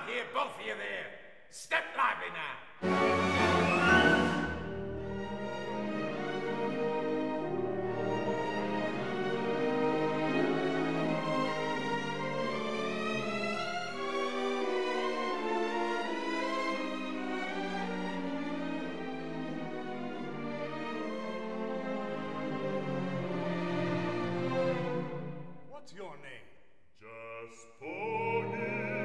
here, both of you there. Step lively now. What's your name? Just Pony.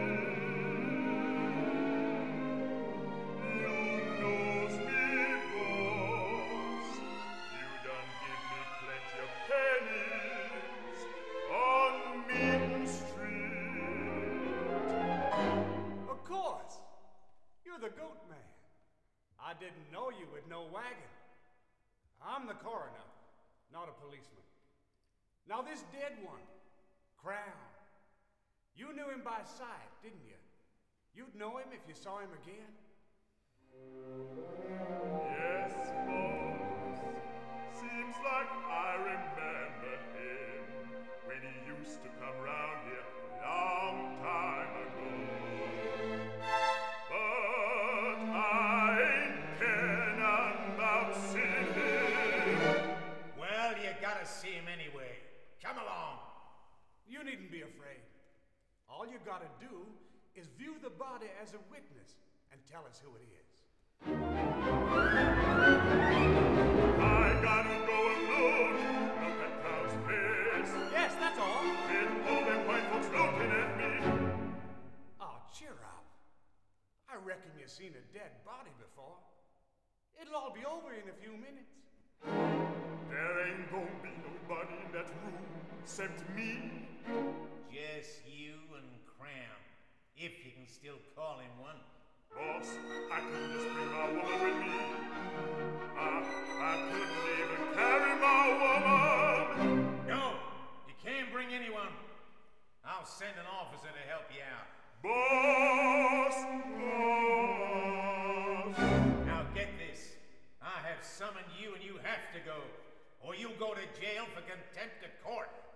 You knows me, boss. You done give me plenty of pennies on Mean Street. Of course. You're the goat man. I didn't know you with no wagon. I'm the coroner, not a policeman. Now this dead one, Crown. You knew him by sight, didn't you? You'd know him if you saw him again? Yes, boss. Seems like I remember him when he used to come round here a long time ago. But I ain't care none about seeing him. Well, you gotta see him anyway. Come along. You needn't be afraid. All you gotta do is view the body as a witness and tell us who it is. I gotta go alone. Look at Crown's face. Yes, that's all. With all them white folks looking at me. Oh, cheer up. I reckon you've seen a dead body before. It'll all be over in a few minutes. There ain't gonna be nobody in that room except me. Just you and Crown, if you can still call him one. Boss, I couldn't just bring my woman with me. I couldn't even carry my woman. No, you can't bring anyone. I'll send an officer to help you out. Boss! Now get this. I have summoned you and you have to go, or you'll go to jail for contempt of court.